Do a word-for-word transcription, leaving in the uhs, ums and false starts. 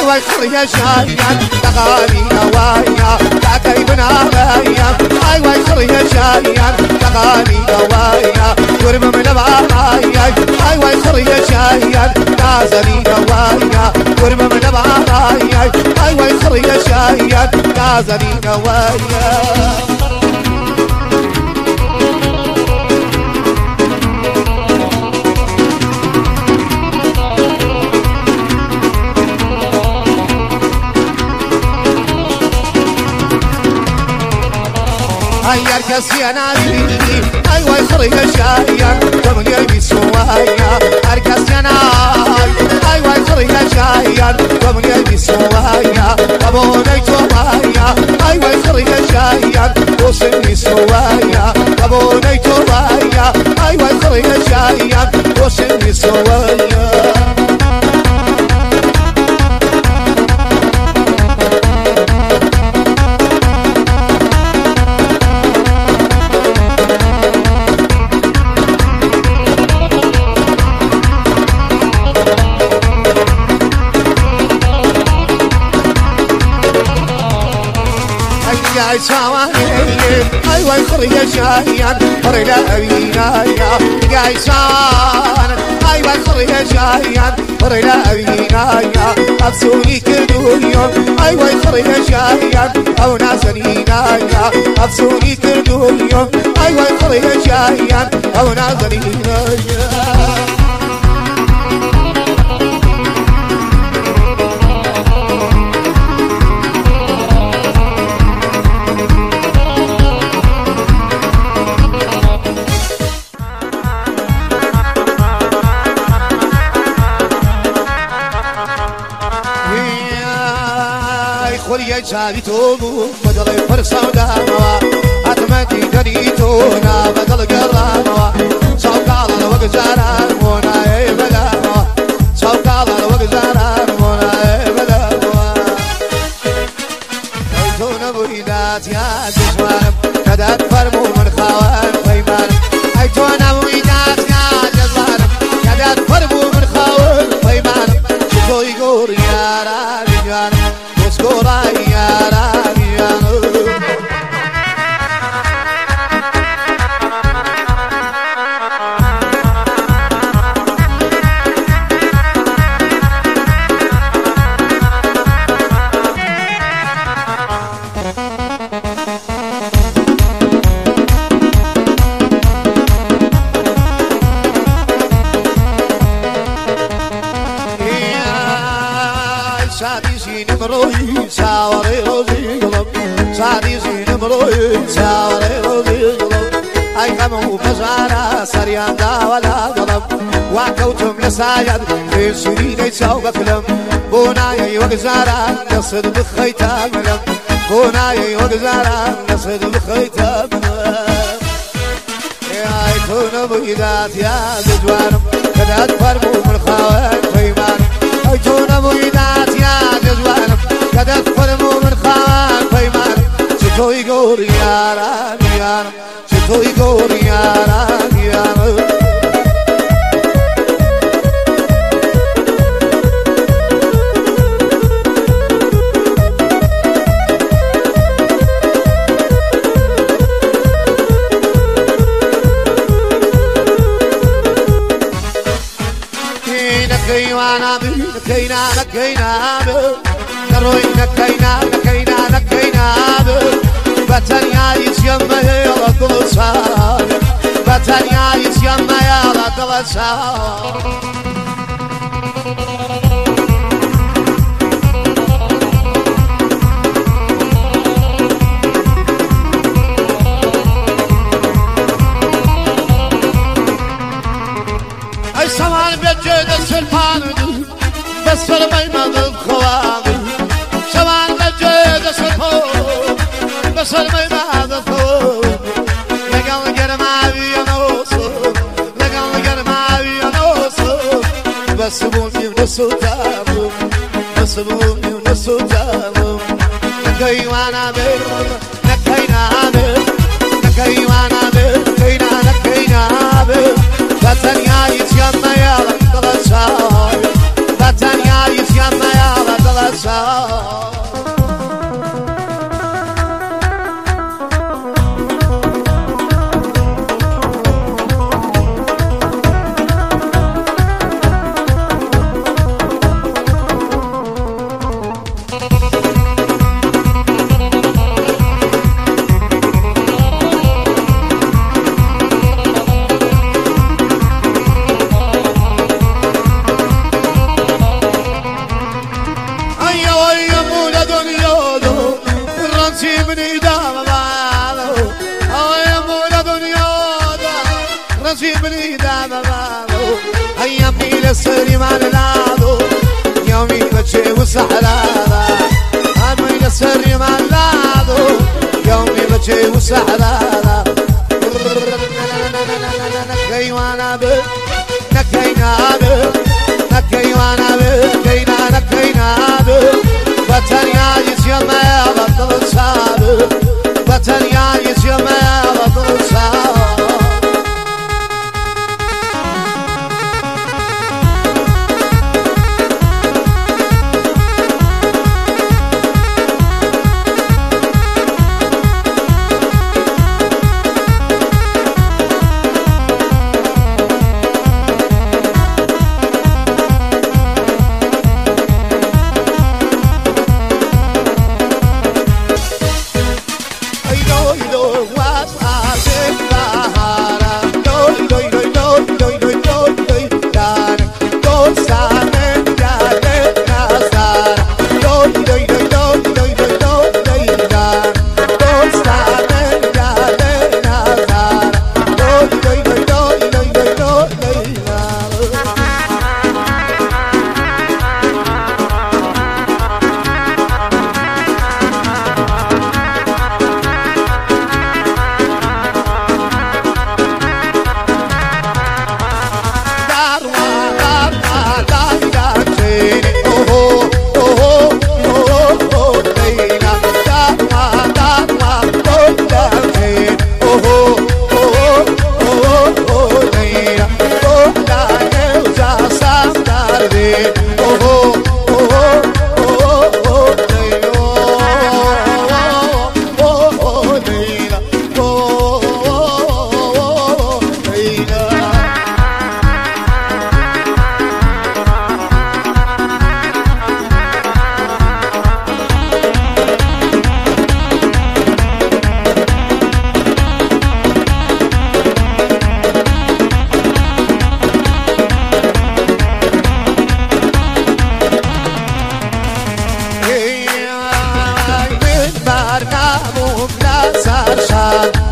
أيوة خرية شايان تغاني نوايا تعكي بنايا أيوة خرية شايان تغاني نوايا قرب من بعايا أيوة خرية شايان تازني نوايا قرب من بعايا أيوة خرية شايان تازني نوايا هيا اركز يا نادي ايوه خريجة شايان ومن يبي سوايا اركز يا نادي ايوه خريجة شايان ومن يبي سوايا ابوني توبايا ايوه خريجة شايان وسني سوايا ابوني توبايا ايوه خريجة شايان وسني سوايا يا سواني ايوه خريجة شايان خريجة ابينايا يا سوان ايوه خريجة شايان خريجة ابينايا افسوني كل يوم ايوه خريجة شايان او نازنينايا افسوني كل يوم ايوه خريجة شايان او نازنينايا خوري جالي توبو بدل فرصة وداموا أتمنى دنيتونا بدل قراموا سوقال الوقت زاران مونا يبلاموا سوقال الوقت زاران مونا يبلاموا أيتونا بويدات يا جزوان كدات فرمو من خوان فيمان أيتونا بويدات يا جزوان كدات فرمو من خوان فيمان شكو يقول يا رابيان Skora yara yano Sadi zin mroy saware rozi golom Sadi zin mroy saware rozi golom Ay kamu bazara sariyanda wala golom Wakautum lesayad fi sirine sawba kalam Bunaya wagzara nasd bkhayta malam Bunaya wagzara nasd bkhayta malam Ay tuna buidat ya gujwanam kadat farmu min khawan fayman Ay tuna buidat كدت فرمو من خوان فيمان شتو يقول يا ران يا ران شتو يقول يا ران يا ران نكينا نكينا نكينا روي نكينا نكينا نكينا بتنيا يسمى يا رب صار بتنيا يسمى يا رب صار اي سمان بجد السلطان بس فرمي ما بالخوان سمان بجد السلطان بس فرمي ما بالخوان لقل قرماوي نوصل لقل قرماوي نوصل بس بومي ونسو تامو بس بومي ونسو تامو نكي وانا بير نكينا بير نكي وانا بير نكينا نكينا بير بتنيا يسمى يا رب صار بتنيا يسمى يا رب رسيبني دام بعضه يا مولا دنيا دا رسيبني دام بعضه أيامي لسري مع العادو يومي بتشي وسحلالا أيامي لسري مع العادو يومي بتشي وسحلالا نكي وانا بك نكينا بك نكي وانا بك كينا نكينا بك بطنيا يسيما يا بطل صابر بطنيا يسيما يا بطل صابر Sarşan